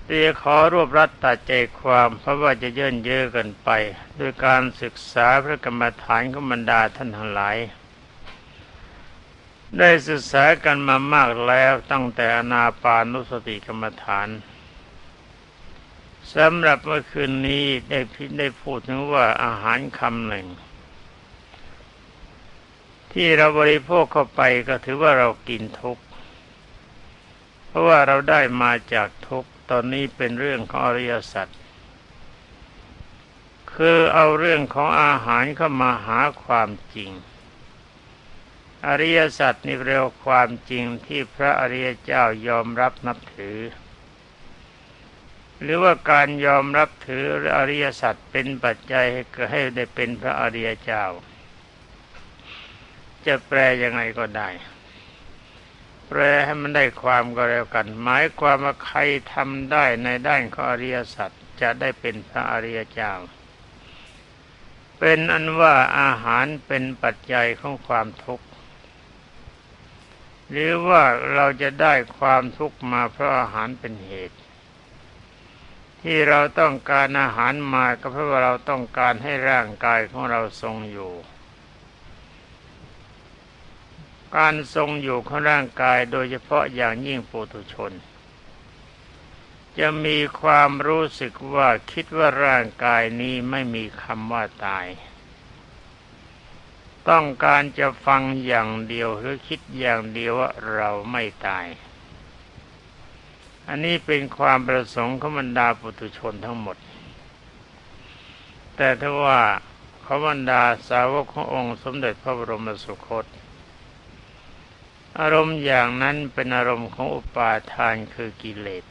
เรียขอรวบรัดตัดใจความเพราะว่าจะเยินเยอะเกินไปด้วยการศึกษาพระกรรมฐานของบรรดาท่านทั้งหลายได้ศึกษากันมามากแล้วตั้งแต่อานาปานุสติกรรมฐานสำหรับเมื่อคืนนี้ได้พูดถึงว่าอาหารคำหนึ่งที่เราบริโภคเข้าไปก็ถือว่าเรากินทุกข์เพราะว่าเราได้มาจากทุกข์ตอนนี้เป็นเรื่องของอริยสัจคือเอาเรื่องของอาหารเข้ามาหาความจริงอริยสัจนี่เรียกความจริงที่พระอริยเจ้ายอมรับนับถือหรือว่าการยอมรับถืออริยสัจเป็นปัจจัยให้ได้เป็นพระอริยเจ้าจะแปลยังไงก็ได้แปลให้มันได้ความก็แล้วกันหมายความว่าใครทำได้ในด้านของอริยสัจจะได้เป็นพระอริยเจ้าเป็นอันว่าอาหารเป็นปัจจัยของความทุกข์หรือว่าเราจะได้ความทุกข์มาเพราะอาหารเป็นเหตุที่เราต้องการอาหารมาก็เพราะว่าเราต้องการให้ร่างกายของเราทรงอยู่การทรงอยู่ของร่างกายโดยเฉพาะอย่างยิ่งปุถุชนจะมีความรู้สึกว่าคิดว่าร่างกายนี้ไม่มีคำว่าตายต้องการจะฟังอย่างเดียวหรือคิดอย่างเดียวว่าเราไม่ตายอันนี้เป็นความประสงค์ของบรรดาปุถุชนทั้งหมดแต่ถ้าว่าของบรรดาสาวกขององค์สมเด็จพระบรมสุคตอารมณ์อย่างนั้นเป็นอารมณ์ของอุปาทานคือกิเลส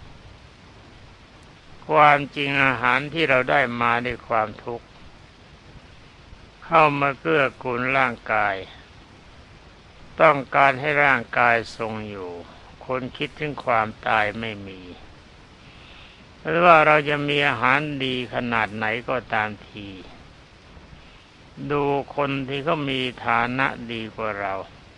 ความจริงอาหารที่เราได้มาด้วยความทุกข์เข้ามาเกื้อกูลร่างกายต้องการให้ร่างกายทรงอยู่คนคิดถึงความตายไม่มีเพราะว่าเราจะมีอาหารดีขนาดไหนก็ตามทีดูคนที่เขามีฐานะดีกว่าเรา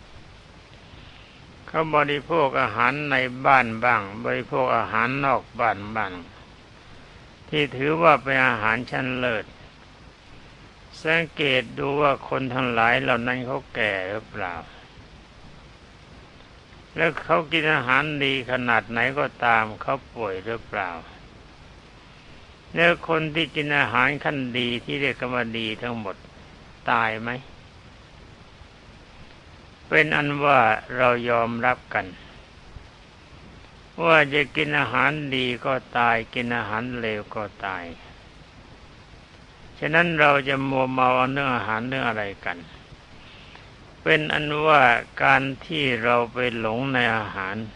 เขาบริโภคอาหารในบ้านบ้างบริโภคอาหารนอกบ้านบ้างที่ถือว่าเป็นอาหารชั้นเลิศสังเกตดูว่าคนทั้งหลายเหล่านั้นเขาแก่หรือเปล่าแล้วเขากินอาหารดีขนาดไหนก็ตามเขาป่วยหรือเปล่าแล้วคนที่กินอาหารขั้นดีที่เรียกว่าดีทั้งหมดตายไหมเป็นอันว่าเรายอมรับกันว่าจะกินอาหารดีก็ตายกินอาหารเลวก็ตายฉะนั้นเราจะมัวเมาเรื่องอาหารเรื่องอะไรกันเป็นอันว่าการที่เราไปหลงในอาหาร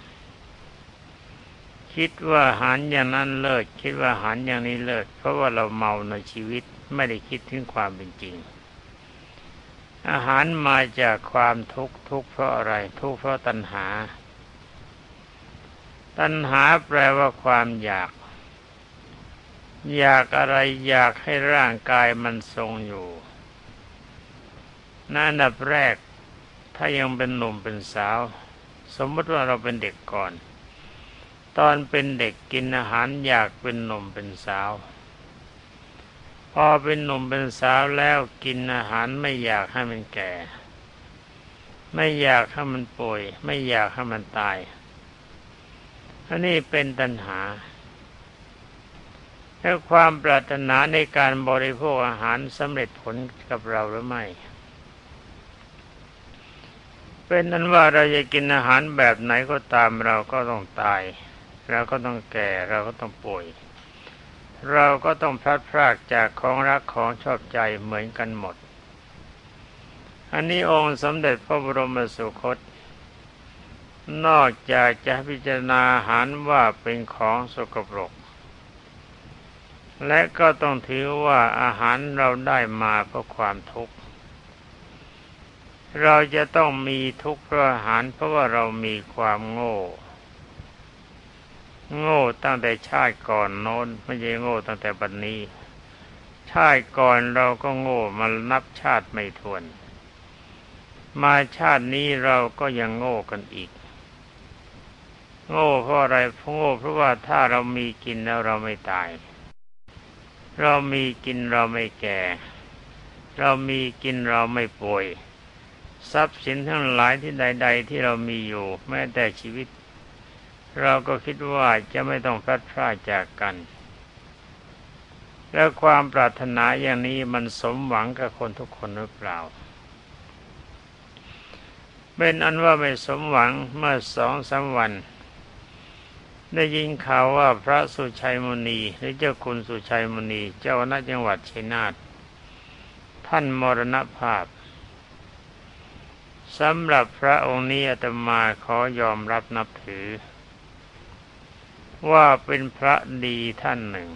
คิดว่าอาหารอย่างนั้นเลิศคิดว่าอาหารอย่างนี้เลิศเพราะว่าเราเมาในชีวิตไม่ได้คิดถึงความเป็นจริงอาหารมาจากความทุกข์ทุกข์เพราะอะไรทุกข์เพราะตัณหาตัณหาแปลว่าความอยากอะไรอยากให้ร่างกายมันทรงอยู่นั่นอันดับแรกถ้ายังเป็นหนุ่มเป็นสาวสมมติว่าเราเป็นเด็กก่อนตอนเป็นเด็กกินอาหารอยากเป็นหนุ่มเป็นสาวพอเป็นหนุ่มเป็นสาวแล้วกินอาหารไม่อยากให้มันแก่ไม่อยากให้มันป่วยไม่อยากให้มันตายอันนี้เป็นตัณหาแล้วความปรารถนาในการบริโภคอาหารสำเร็จผลกับเราหรือไม่เป็นนั้นว่าเราจะกินอาหารแบบไหนก็ตามเราก็ต้องตายเราก็ต้องแก่เราก็ต้องป่วยเราก็ต้องพลัดพรากจากของรักของชอบใจเหมือนกันหมดอันนี้องค์สมเด็จพระบรมสุคตนอกจากจะพิจารณาอาหารว่าเป็นของสกปรกและก็ต้องถือว่าอาหารเราได้มาเพราะความทุกข์เราจะต้องมีทุกข์เพราะอาหารเพราะว่าเรามีความโง่ตั้งแต่ชาติก่อนโน้นไม่ใช่โง่ตั้งแต่บัดนี้ชาติก่อนเราก็โง่มานับชาติไม่ถ้วนมาชาตินี้เราก็ยังโง่กันอีกโง่เพราะอะไรโง่เพราะว่าถ้าเรามีกินแล้วเราไม่ตายเรามีกินเราไม่แก่เรามีกินเราไม่ป่วยทรัพย์สินทั้งหลายที่ใดๆที่เรามีอยู่แม้แต่ชีวิตเราก็คิดว่าจะไม่ต้องพลัดพรากจากกันแล้วความปรารถนาอย่างนี้มันสมหวังกับคนทุกคนหรือเปล่าเป็นอันว่าไม่สมหวังเมื่อ2-3 วันได้ยินข่าวว่าพระสุชัยมุนีหรือเจ้าคุณสุชัยมุนีเจ้าคณะจังหวัดชัยนาทท่านมรณภาพสำหรับพระองค์นี้อาตมาขอยอมรับนับถือว่าเป็นพระดีท่านหนึ่ง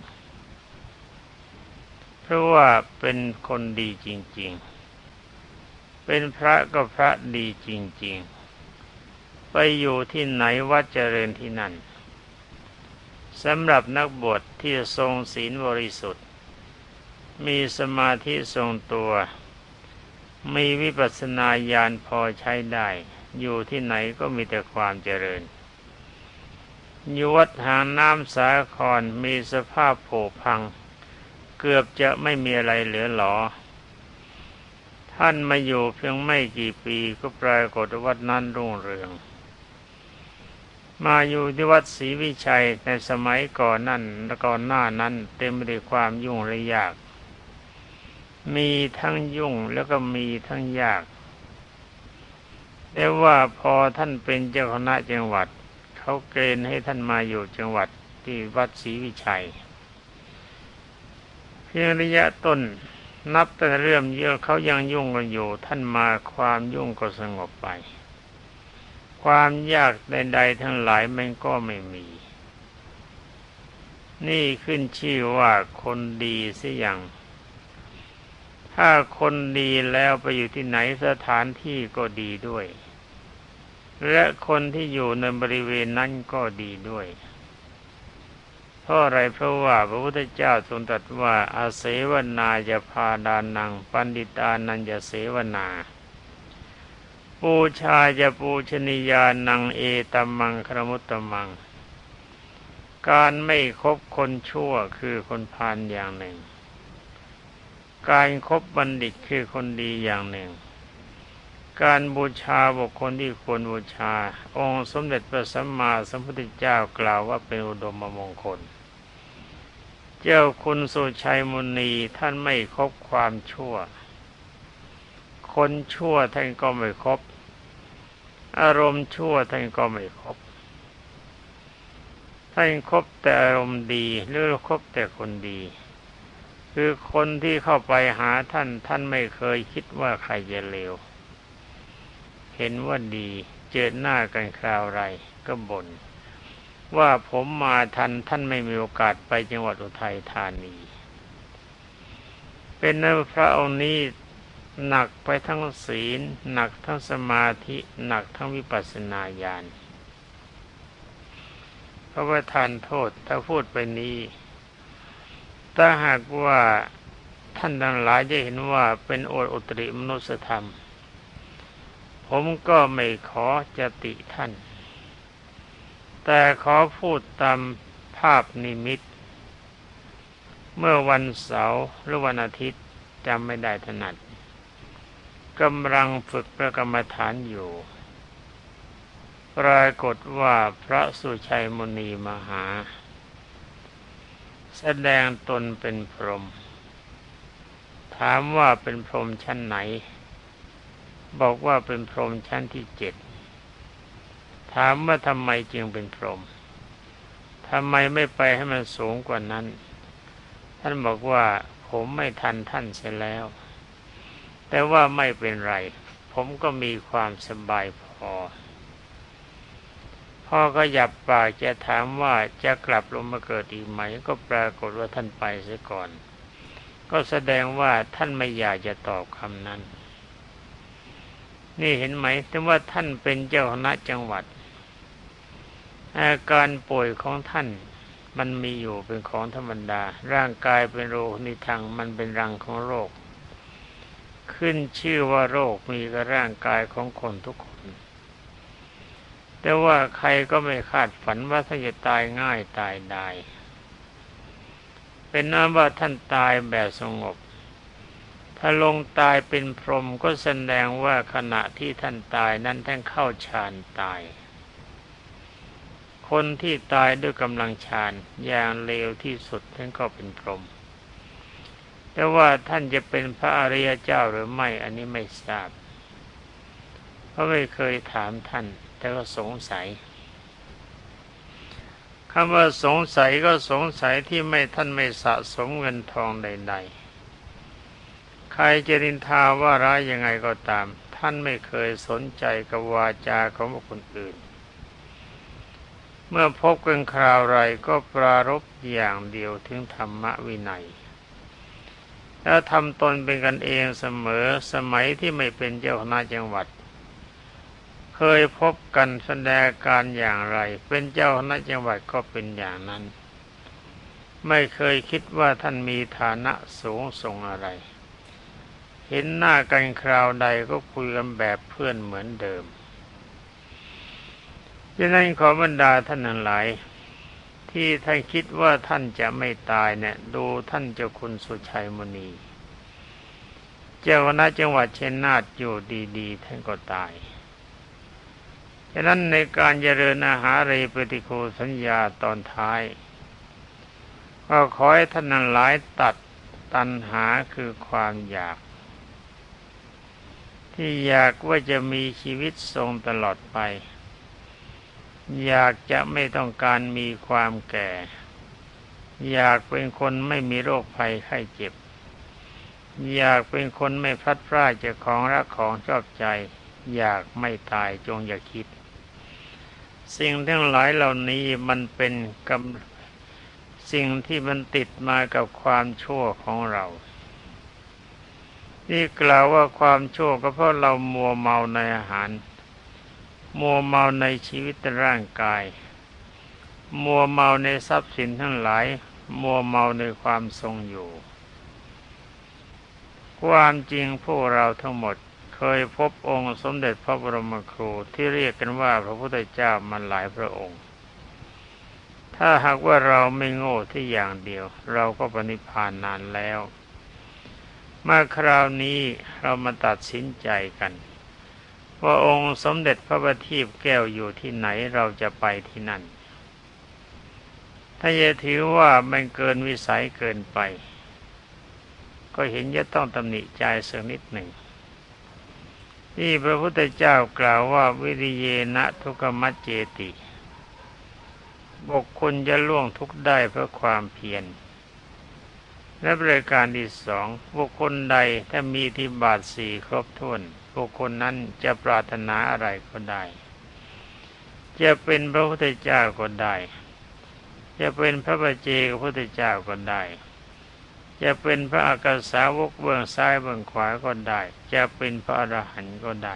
เพราะว่าเป็นคนดีจริงๆเป็นพระก็พระดีจริงๆไปอยู่ที่ไหนวัดเจริญที่นั่นสำหรับนักบวชที่ทรงศีลบริสุทธิ์มีสมาธิทรงตัวมีวิปัสสนาญาณพอใช้ได้อยู่ที่ไหนก็มีแต่ความเจริญอยู่วัดหางน้ำสาครมีสภาพผุพังเกือบจะไม่มีอะไรเหลือหลอท่านมาอยู่เพียงไม่กี่ปีก็ปรากฏวัดนั้นรุ่งเรืองมาอยู่ที่วัดศรีวิชัยในสมัยก่อนนั้นและก่อนหน้านั้นเต็มไปด้วยความยุ่งและยากมีทั้งยุ่งแล้วก็มีทั้งยากแต่ว่าพอท่านเป็นเจ้าคณะจังหวัดเขาเกณฑ์ให้ท่านมาอยู่จังหวัดที่วัดศรีวิชัยเพียงระยะต้นนับแต่เริ่มเยอะเขายังยุ่งกันอยู่ท่านมาความยุ่งก็สงบไปความยากใดๆทั้งหลายมันก็ไม่มีนี่ขึ้นชื่อว่าคนดีเสียอย่างถ้าคนดีแล้วไปอยู่ที่ไหนสถานที่ก็ดีด้วยและคนที่อยู่ในบริเวณนั้นก็ดีด้วยเพราะอะไรเพราะว่าพระพุทธเจ้าทรงตรัสว่าอาเสวนายาพาดานังปันดิตานัญญเสวนาปูชาจะปูชนียานังเอตัมมังครมุตตมังการไม่คบคนชั่วคือคนพาลอย่างหนึ่งการคบบัณฑิตคือคนดีอย่างหนึ่งการบูชาบุคคลที่ควรบูชาองค์สมเด็จพระสัมมาสัมพุทธเจ้ากล่าวว่าเป็นอุดมมงคลเจ้าคุณสุชัยมุนีท่านไม่คบความชั่วคนชั่วท่านก็ไม่คบอารมณ์ชั่วท่านก็ไม่คบท่านคบแต่อารมณ์ดีหรือคบแต่คนดีคือคนที่เข้าไปหาท่านท่านไม่เคยคิดว่าใครจะเลวเห็นว่าดีเจอหน้ากันคราวไรก็บ่นว่าผมมาทันท่านไม่มีโอกาสไปจังหวัดอุทัยธานีเป็นนั้นพระองค์นี้หนักไปทั้งศีลหนักทั้งสมาธิหนักทั้งวิปัสสนาญาณเพราะว่าทานโทษถ้าพูดไปนี้ถ้าหากว่าท่านทั้งหลายจะเห็นว่าเป็นโอษฐ์อุตริมนุสธรรมผมก็ไม่ขอจะติท่านแต่ขอพูดตามภาพนิมิตเมื่อวันเสาร์หรือวันอาทิตย์จำไม่ได้ถนัดกำลังฝึกพระกรรมฐานอยู่ปรากฏว่าพระสุชัยมุนีมาหาแสดงตนเป็นพรหมถามว่าเป็นพรหมชั้นไหนบอกว่าเป็นพรหมชั้นที่7ถามว่าทำไมจึงเป็นพรหมทำไมไม่ไปให้มันสูงกว่านั้นท่านบอกว่าผมไม่ทันท่านเสียแล้วแต่ว่าไม่เป็นไรผมก็มีความสบายพอพ่อก็หยับปากจะถามว่าจะกลับลงมาเกิดอีกไหมก็ปรากฏว่าท่านไปเสียก่อนก็แสดงว่าท่านไม่อยากจะตอบคำนั้นนี่เห็นไหมแต่ว่าท่านเป็นเจ้าคณะจังหวัดอาการป่วยของท่านมันมีอยู่เป็นของธรรมดาร่างกายเป็นโรคนิทังมันเป็นรังของโรคขึ้นชื่อว่าโรคมีกับร่างกายของคนทุกคนแต่ว่าใครก็ไม่คาดฝันว่าท่านจะตายง่ายตายได้เป็นนั้นว่าท่านตายแบบสงบถ้าลงตายเป็นพรหมก็แสดงว่าขณะที่ท่านตายนั้นท่านเข้าฌานตายคนที่ตายด้วยกำลังฌานอย่างเลวที่สุดท่านก็เป็นพรหมแต่ว่าท่านจะเป็นพระอริยเจ้าหรือไม่อันนี้ไม่ทราบเพราะไม่เคยถามท่านแต่ก็สงสัยคำว่าสงสัยก็สงสัยที่ท่านไม่สะสมเงินทองใดๆใครจะนินทาว่าร้ายยังไงก็ตามท่านไม่เคยสนใจกับวาจาของคนอื่นเมื่อพบกันคราวไรก็ปรารภอย่างเดียวถึงธรรมวินัยแล้วทำตนเป็นกันเองเสมอสมัยที่ไม่เป็นเจ้าคณะจังหวัดเคยพบกันแสดงการอย่างไรเป็นเจ้าคณะจังหวัดก็เป็นอย่างนั้นไม่เคยคิดว่าท่านมีฐานะสูงส่งอะไรเห็นหน้ากันคราวใดก็คุยกันแบบเพื่อนเหมือนเดิมดังนั้นขอบรรดาท่านทั้งหลายที่ท่านคิดว่าท่านจะไม่ตายเนี่ยดูท่านเจ้าคุณสุชัยมุนีเจ้าคณะจังหวัดชัยนาทอยู่ดีๆท่านก็ตายฉะนั้นในการเจริญอาหาริปฏิโคสัญญาตอนท้ายก็ขอให้ท่านทั้งหลายตัดตัณหาคือความอยากที่อยากว่าจะมีชีวิตทรงตลอดไปอยากจะไม่ต้องการมีความแก่อยากเป็นคนไม่มีโรคภัยไข้เจ็บอยากเป็นคนไม่พลัดพรากจากของรักของชอบใจอยากไม่ตายจงอย่าคิดสิ่งทั้งหลายเหล่านี้มันเป็นสิ่งที่มันติดมากับความชั่วของเราที่กล่าวว่าความชั่วก็เพราะเรามัวเมาในอาหารมัวเมาในชีวิตร่างกายมัวเมาในทรัพย์สินทั้งหลายมัวเมาในความทรงอยู่ความจริงพวกเราทั้งหมดเคยพบองค์สมเด็จพระบรมครูที่เรียกกันว่าพระพุทธเจ้ามาหลายพระองค์ถ้าหากว่าเราไม่โง่ที่อย่างเดียวเราก็ปณิพพานนานแล้วมาคราวนี้เรามาตัดสินใจกันว่าองค์สมเด็จพระบัณฑิตแก้วอยู่ที่ไหนเราจะไปที่นั่นถ้าจะถือว่ามันเกินวิสัยเกินไปก็เห็นจะต้องตำหนิใจสักนิดหนึ่งที่พระพุทธเจ้ากล่าวว่าวิริเยนะทุกขมัจเจติบุคคลจะล่วงทุกข์ได้เพราะความเพียรและประการที่สองบุคคลใดถ้ามีอิทธิบาทสี่ครบถ้วนบุคคลนั้นจะปรารถนาอะไรก็ได้จะเป็นพระพุทธเจ้าก็ได้จะเป็นพระปัจเจกพุทธเจ้าก็ได้จะเป็นพระอากาสาวกเบื้องซ้ายเบื้องขวาก็ได้จะเป็นพระอรหันต์ก็ได้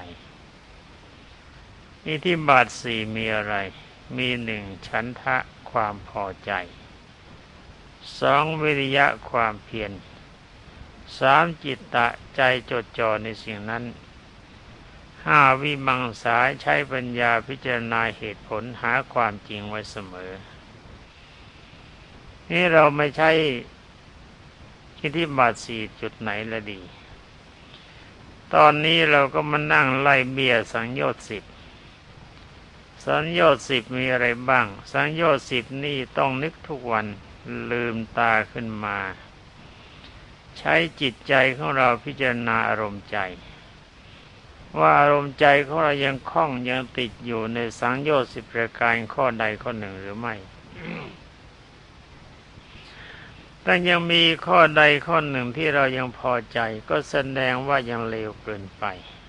อิทธิบาทสี่มีอะไรมีหนึ่งฉันทะความพอใจสองวิริยะความเพียรสามจิตตะใจจดจ่อในสิ่งนั้นห้าวิมังสาใช้ปัญญาพิจารณาเหตุผลหาความจริงไว้เสมอนี่เราไม่ใช่อิทธิบาทสี่จุดไหนละดีตอนนี้เราก็มานั่งไล่เบี้ยสังโยชน์สิบสังโยชน์สิบมีอะไรบ้างสังโยชน์สิบนี่ต้องนึกทุกวันลืมตาขึ้นมาใช้จิตใจของเราพิจารณาอารมณ์ใจว่าอารมณ์ใจของเรายังคล้องยังติดอยู่ในสังโยชน์สิบประการข้อใดข้อหนึ่งหรือไม่ แต่ยังมีข้อใดข้อหนึ่งที่เรายังพอใจก็แสดงว่ายังเลวเกินไป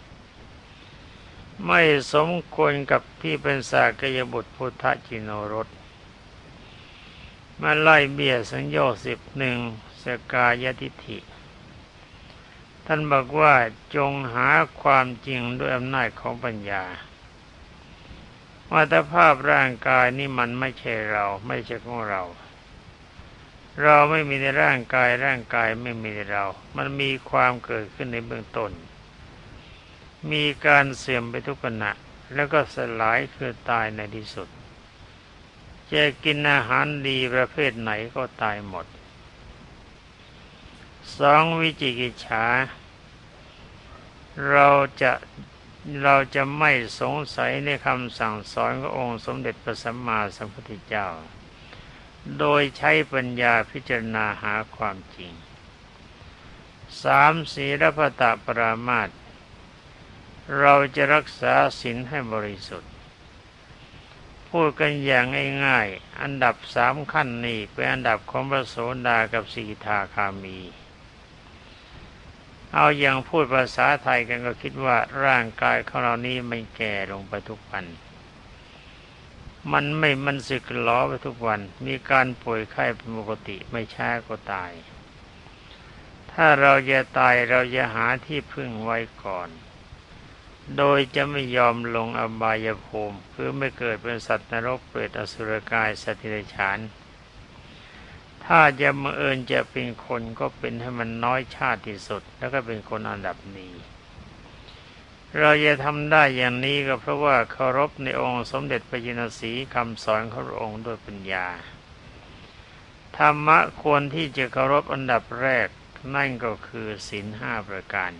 ไม่สมควรกับที่เป็นสากยบุตรพุทธจิโนรสมาไล่เบี้ยสังโยชน์สิบหนึ่งสกายทิฏฐิท่านบอกว่าจงหาความจริงด้วยอำนาจของปัญญาว่าแต่ภาพร่างกายนี่มันไม่ใช่เราไม่ใช่ของเราเราไม่มีในร่างกายร่างกายไม่มีในเรามันมีความเกิดขึ้นในเบื้องต้นมีการเสื่อมไปทุกขณะแล้วก็สลายคือตายในที่สุดจะกินอาหารดีประเภทไหนก็ตายหมดสองวิจิกิจฉาเราจะไม่สงสัยในคำสั่งสอนขององค์สมเด็จพระสัมมาสัมพุทธเจ้าโดยใช้ปัญญาพิจารณาหาความจริงสามศีลพัตตปรามาสเราจะรักษาศีลให้บริสุทธิ์พูดกันอย่างง่ายๆอันดับสามขั้นนี้เป็นอันดับของพระโสดากับสกิทาคามีเอาอย่างพูดภาษาไทยกันก็คิดว่าร่างกายของเรานี้ไม่แก่ลงไปทุกวันมันสึกหรอไปทุกวันมีการป่วยไข้เป็นปกติไม่ช้าก็ตายถ้าเราจะตายเราจะหาที่พึ่งไว้ก่อนโดยจะไม่ยอมลงอบายภูมิคือไม่เกิดเป็นสัตว์นรกเปรตอสุรกายสัตว์เดรัจฉานถ้าจะบังเอิญจะเป็นคนก็เป็นให้มันน้อยชาติที่สุดแล้วก็เป็นคนอันดับนี้เราจะทำได้อย่างนี้ก็เพราะว่าเคารพในองค์สมเด็จพระจินสีห์คำสอนของพระองค์ด้วยปัญญาธรรมะควรที่จะเคารพอันดับแรกนั่นก็คือศีลห้าประการ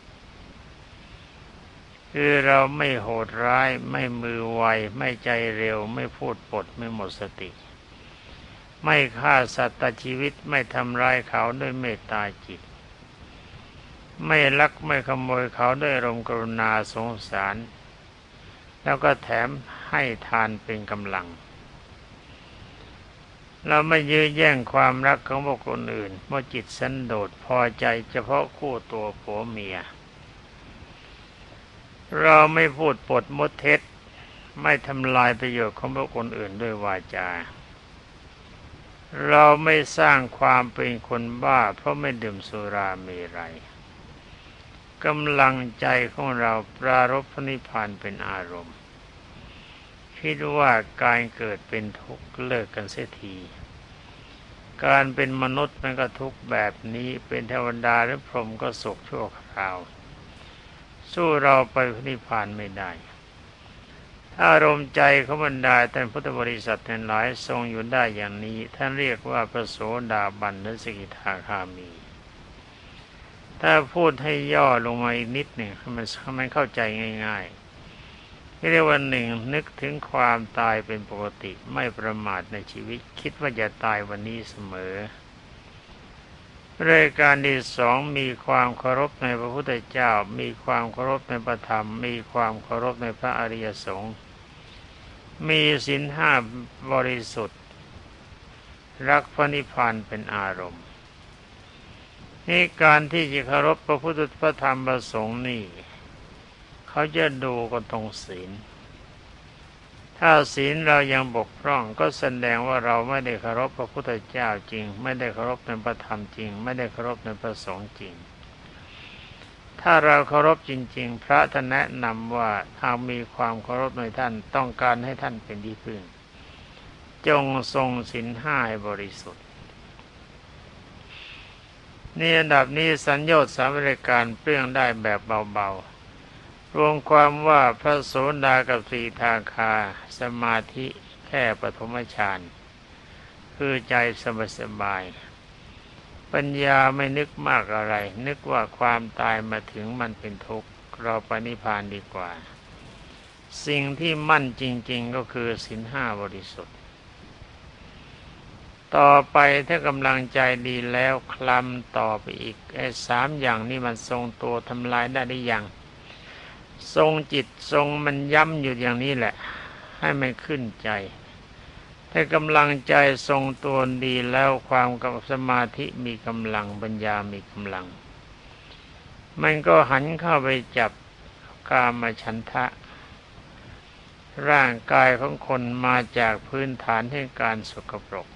คือเราไม่โหดร้ายไม่มือไวไม่ใจเร็วไม่พูดปดไม่หมดสติไม่ฆ่าสัตว์ตัดชีวิตไม่ทำร้ายเขาด้วยเมตตาจิตไม่ลักไม่ขโมยเขาด้วยอารมณ์กรุณาสงสารแล้วก็แถมให้ทานเป็นกำลังเราไม่ยื้อแย่งความรักของบุคคลอื่นเมื่อจิตสันโดษพอใจเฉพาะคู่ตัวผัวเมียเราไม่พูดปดมดเท็จไม่ทำลายประโยชน์ของบุคคลอื่นด้วยวาจาเราไม่สร้างความเป็นคนบ้าเพราะไม่ดื่มสุราเมรัยกำลังใจของเราปรารภพระนิพพานเป็นอารมณ์คิดว่าการเกิดเป็นทุกข์เลิกกันเสียทีการเป็นมนุษย์มันก็ทุกข์แบบนี้เป็นเทวดาหรือพรหมก็สุขชั่วคราวสู้เราไปพระนิพพานไม่ได้ถ้าอารมณ์ใจของบรรดาท่านพุทธบริษัททั้งหลายทรงอยู่ได้อย่างนี้ท่านเรียกว่าพระโสดาบันหรือสกิทาคามีถ้าพูดให้ย่อลงมาอีกนิดหนึ่งให้มันเข้าใจง่ายๆที่เรียกว่าหนึ่งนึกถึงความตายเป็นปกติไม่ประมาทในชีวิตคิดว่าจะตายวันนี้เสมอรายการที่สองมีความเคารพในพระพุทธเจ้ามีความเคารพในพระธรรมมีความเคารพในพระอริยสงฆ์มีศีลห้าบริสุทธิ์รักพระนิพพานเป็นอารมณ์นี่การที่จะเคารพพระพุทธพระธรรมพระสงฆ์นี่เขาจะดูกันตรงศีลถ้าศีลเรายังบกพร่องก็แสดงว่าเราไม่ได้เคารพพระพุทธเจ้าจริงไม่ได้เคารพในพระธรรมจริงไม่ได้เคารพในพระสงฆ์จริงถ้าเราเคารพจริงๆพระท่านแนะนำว่าหากมีความเคารพในท่านต้องการให้ท่านเป็นที่พึ่งจงทรงศีลห้าให้บริสุทธิ์นี่อันดับนี้สัญโยชน์สามรายการเปลื้องได้แบบเบาๆรวมความว่าพระโสดากับสีทาคาสมาธิแค่ปฐมฌานคือใจสบายๆปัญญาไม่นึกมากอะไรนึกว่าความตายมาถึงมันเป็นทุกข์เราไปนิพพานดีกว่าสิ่งที่มั่นจริงๆก็คือศีลห้าบริสุทธิ์ต่อไปถ้ากำลังใจดีแล้วคลำต่อไปอีกสามอย่างนี้มันทรงตัวทำลายได้หรือยังทรงจิตทรงมันย้ำอยู่อย่างนี้แหละให้มันขึ้นใจถ้ากำลังใจทรงตัวดีแล้วความกับสมาธิมีกำลังปัญญามีกำลังมันก็หันเข้าไปจับกามฉันทะร่างกายของคนมาจากพื้นฐานแห่งการสกปรก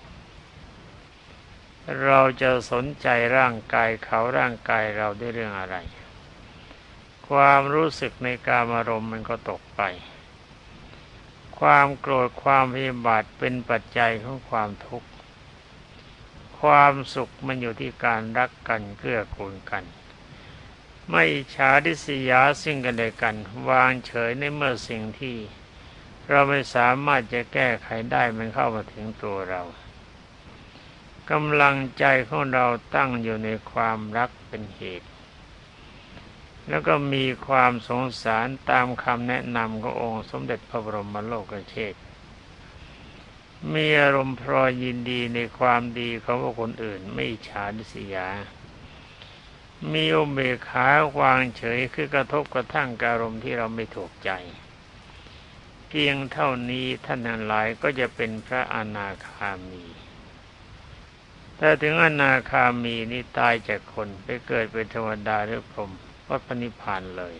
เราจะสนใจร่างกายเขาร่างกายเราด้วยเรื่องอะไรความรู้สึกในกามารมณ์มันก็ตกไปความโกรธความพยาบาทเป็นปัจจัยของความทุกข์ความสุขมันอยู่ที่การรักกันเกื้อกูลกันไม่อิจฉาริษยาซึ่งกันและกันวางเฉยในเมื่อสิ่งที่เราไม่สามารถจะแก้ไขได้มันเข้ามาถึงตัวเรากำลังใจของเราตั้งอยู่ในความรักเป็นเหตุแล้วก็มีความสงสารตามคำแนะนำขององค์สมเด็จพระบรมโลกเชษฐ์มีอารมณ์พอยินดีในความดีของบุคคลอื่นไม่อิจฉาริษยามีอุเบกขาวางเฉยคือกระทบกระทั่งอารมณ์ที่เราไม่ถูกใจเพียงเท่านี้ท่านทั้งหลายก็จะเป็นพระอนาคามีแต่ถึงอนาคามีนี่ตายจากคนไปเกิดเป็นเทวดาหรือพรหมวัฏพระนิพพานเลย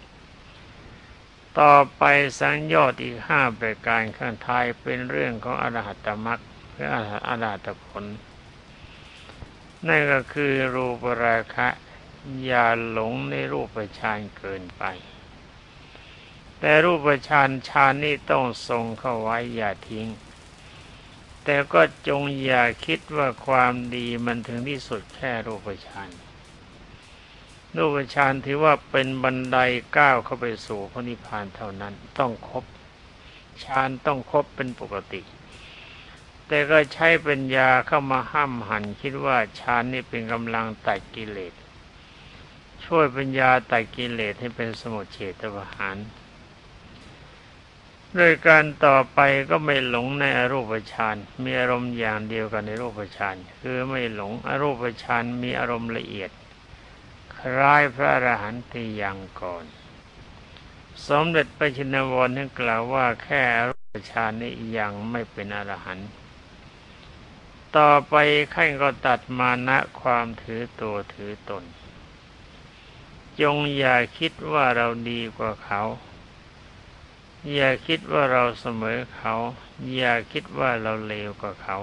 ต่อไปสังโยชน์อีก5ประการข้างท้ายเป็นเรื่องของอรหัตมรรคหรืออรหัตผลนั่นก็คือรูปราคะอย่าหลงในรูปฌานเกินไปแต่รูปฌานนี่ต้องทรงเข้าไว้อย่าทิ้งแต่ก็จงอย่าคิดว่าความดีมันถึงที่สุดแค่รูปฌานรูปฌานถือว่าเป็นบันไดก้าวเข้าไปสู่พระนิพพานเท่านั้นต้องครบฌานต้องครบเป็นปกติแต่ก็ใช้ปัญญาเข้ามาห้ามหันคิดว่าฌานนี่เป็นกำลังตัดกิเลสช่วยปัญญาตัดกิเลสให้เป็นสมุจเฉทประหารโดยการต่อไปก็ไม่หลงในอรูปฌานมีอารมณ์อย่างเดียวกันในรูปฌานคือไม่หลงอรูปฌานมีอารมณ์ละเอียดคล้ายพระอรหันต์ที่ยังก่อนสมเด็จพระชินวรท่านกล่าวว่าแค่อรูปฌานนี้ยังไม่เป็นอรหันต์ต่อไปขั้นก็ตัดมานะความถือตัวถือตนจงอย่าคิดว่าเราดีกว่าเขาอย่าคิดว่าเราเสมอเขาอย่าคิดว่าเราเลวกว่าเขา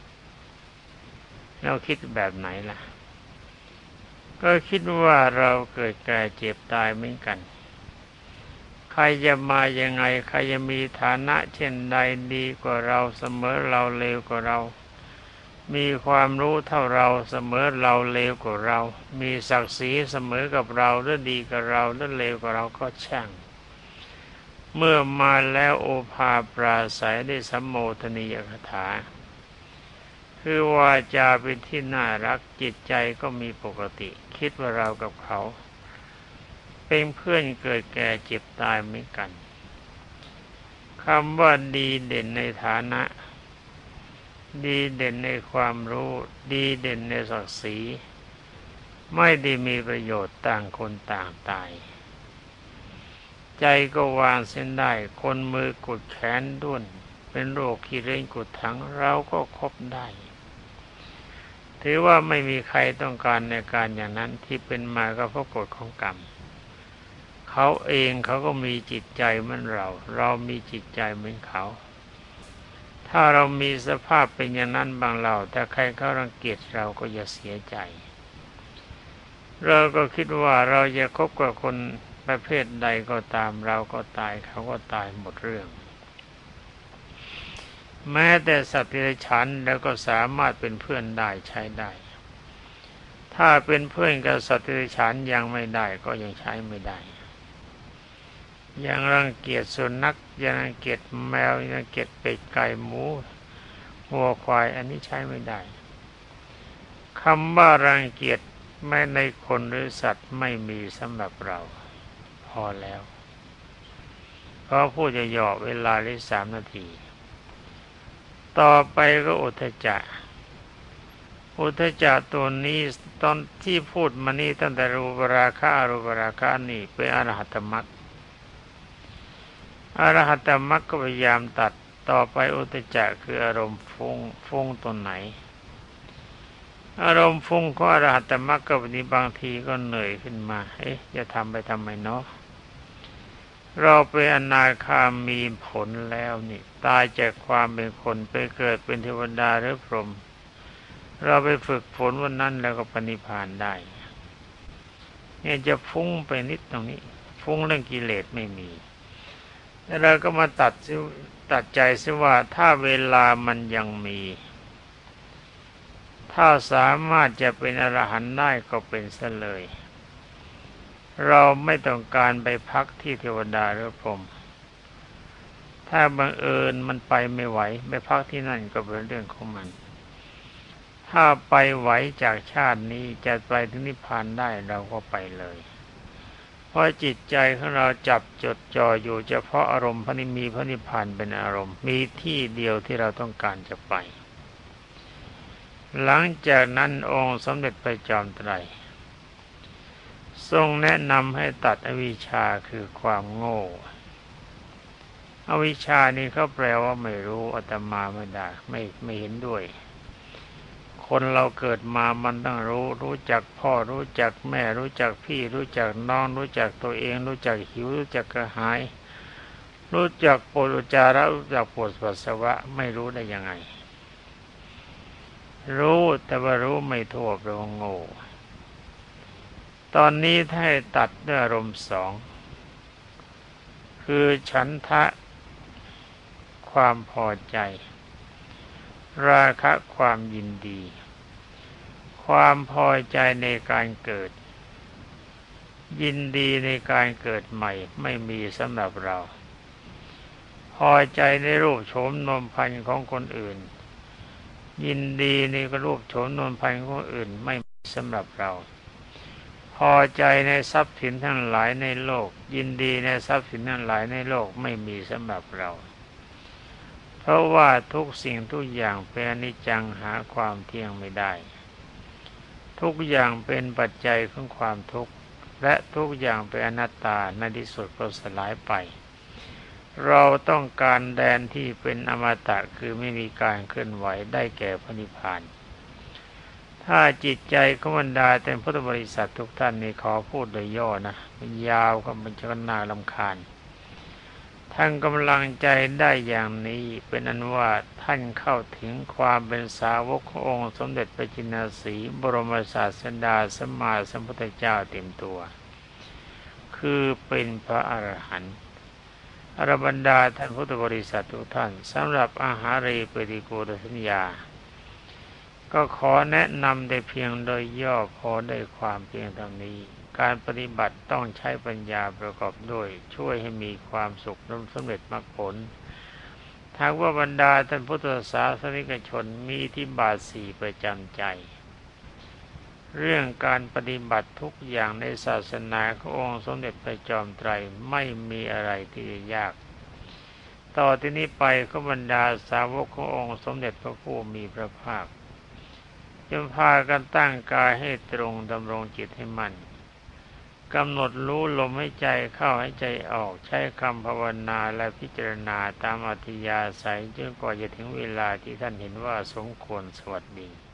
เราคิดแบบไหนล่ะก็คิดว่าเราเกิดแก่เจ็บตายเหมือนกันใครจะมายังไงใครจะมีฐานะเช่นใดดีกว่าเราเสมอเราเลวกว่าเรามีความรู้เท่าเราเสมอเราเลวกว่าเรามีศักดิ์ศรีเสมอกับเราหรือดีกับเราหรือเลวกว่าเราก็ช่างเมื่อมาแล้วโอภาปราศัยได้สัมโมทนียคถาคือวาจาเป็นที่น่ารักจิตใจก็มีปกติคิดว่าเรากับเขาเป็นเพื่อนเกิดแก่เจ็บตายเหมือนกันคำว่าดีเด่นในฐานะดีเด่นในความรู้ดีเด่นในศักดิ์ศรีไม่ได้มีประโยชน์ต่างคนต่างตายใจก็วางเส้นได้คนมือกุดแขนด้วนเป็นโรคขี้เล่นกุดถังเราก็คบได้ถือว่าไม่มีใครต้องการในการอย่างนั้นที่เป็นมาก็เพราะกฎของกรรมเขาเองเขาก็มีจิตใจเหมือนเราเรามีจิตใจเหมือนเขาถ้าเรามีสภาพเป็นอย่างนั้นบางเราแต่ใครเขารังเกียจเราก็อย่าเสียใจเราก็คิดว่าเราจะคบกับคนประเภทใดก็ตามเราก็ตายเขาก็ตายหมดเรื่องแม้แต่สัตว์เดรัจฉานแล้วก็สามารถเป็นเพื่อนได้ใช้ได้ถ้าเป็นเพื่อนกับสัตว์เดรัจฉานยังไม่ได้ก็ยังใช้ไม่ได้ยังรังเกียจสุนัขยังรังเกียจแมวยังรังเกียจเป็ดไก่หมูวัวควายอันนี้ใช้ไม่ได้คำว่ารังเกียจแม้ในคนหรือสัตว์ไม่มีสำหรับเราพอแล้วเพราะพูดจะหยอกเวลาได้3 นาทีต่อไปก็อุทธัจจะอุทธัจจะตัวนี้ตอนที่พูดมานี่ตั้งแต่รูปราคะอรูปราคะนี่เป็นอรหัตมรรคอรหัตมรรคก็พยายามตัดต่อไปอุทธัจจะคืออารมณ์ฟุ้งตัวไหนอารมณ์ฟุ้งของอรหัตมรรคก็บางทีก็เหนื่อยขึ้นมาจะทำไปทำไมเนาะเราเป็นอนาคามีผลแล้วนี่ตายจากความเป็นคนไปเกิดเป็นเทวดาหรือพรหมเราไปฝึกฝนวันนั้นแล้วก็ปณิพพานได้เนี่ยจะฟุ้งไปนิดตรงนี้ฟุ้งเรื่องกิเลสไม่มีแล้วเราก็มาตัดใจซิว่าถ้าเวลามันยังมีถ้าสามารถจะเป็นอรหันต์ได้ก็เป็นซะเลยเราไม่ต้องการไปพักที่เทวดาหรือพรหมถ้าบังเอิญมันไปไม่ไหวไปพักที่นั่นก็เป็นเรื่องของมันถ้าไปไหวจากชาตินี้จะไปถึงนิพพานได้เราก็ไปเลยเพราะจิตใจของเราจับจดจ่ออยู่เฉพาะอารมณ์พระนิพพานเป็นอารมณ์มีที่เดียวที่เราต้องการจะไปหลังจากนั้นองค์สมเด็จพระจอมไตรทรงแนะนำให้ตัดอวิชชาคือความโง่อวิชชานี่เขาแปลว่าไม่รู้อาตมาไม่ได้ไม่เห็นด้วยคนเราเกิดมามันต้องรู้จักพ่อรู้จักแม่รู้จักพี่รู้จักน้องรู้จักตัวเองรู้จักหิวรู้จักกระหายรู้จักปวดอุจจาระรู้จักปวดปัสสาวะไม่รู้ได้ยังไงรู้แต่ว่ารู้ไม่ทั่วแปลว่าโง่ตอนนี้ถ้าให้ตัดด้วยอารมณ์สองคือฉันทะความพอใจราคะความยินดีความพอใจในการเกิดยินดีในการเกิดใหม่ไม่มีสำหรับเราพอใจในรูปโฉมนมพันธุ์ของคนอื่นยินดีในรูปโฉมนมพันธุ์ของคนอื่นไม่มีสำหรับเราพอใจในทรัพย์สินทั้งหลายในโลกยินดีในทรัพย์สินทั้งหลายในโลกไม่มีสำหรับเราเพราะว่าทุกสิ่งทุกอย่างเป็นอนิจจังหาความเที่ยงไม่ได้ทุกอย่างเป็นปัจจัยของความทุกข์และทุกอย่างเป็นอนัตตาในที่สุดก็สลายไปเราต้องการแดนที่เป็นอมตะคือไม่มีการเคลื่อนไหวได้แก่พระนิพพานถ้าจิตใจของบรรดาแต่พุทธบริษัททุกท่านนี่ขอพูดโดยย่อนะมันยาวก็มันจะน่ารำคาญท่านกำลังใจได้อย่างนี้เป็นอันว่าท่านเข้าถึงความเป็นสาวกขององค์สมเด็จพระจินสีห์บรมศาสดาสัมมาสัมพุทธเจ้าเต็มตัวคือเป็นพระอรหันต์อรบรรดาท่านพุทธบริษัททุกท่านสำหรับอาหารีปฏิกูลสัญญาก็ขอแนะนำได้เพียงโดยย่อพอได้ความเพียงเท่านี้การปฏิบัติต้องใช้ปัญญาประกอบด้วยช่วยให้มีความสุขสำเร็จมรรคผลถ้าว่าบรรดาท่านพุทธศาสนิกชนมีอิทธิบาทสี่ประจำใจเรื่องการปฏิบัติทุกอย่างในศาสนาขององค์สมเด็จพระจอมไตรไม่มีอะไรที่จะยากต่อที่นี้ไปก็บรรดาสาวกขององค์สมเด็จพระผู้มีพระภาคจงพากันตั้งกายให้ตรงดำรงจิตให้มั่นกำหนดรู้ลมหายใจเข้าหายใจออกใช้คำภาวนาและพิจารณาตามอัธยาศัยจนกว่าจะถึงเวลาที่ท่านเห็นว่าสมควรสวัสดี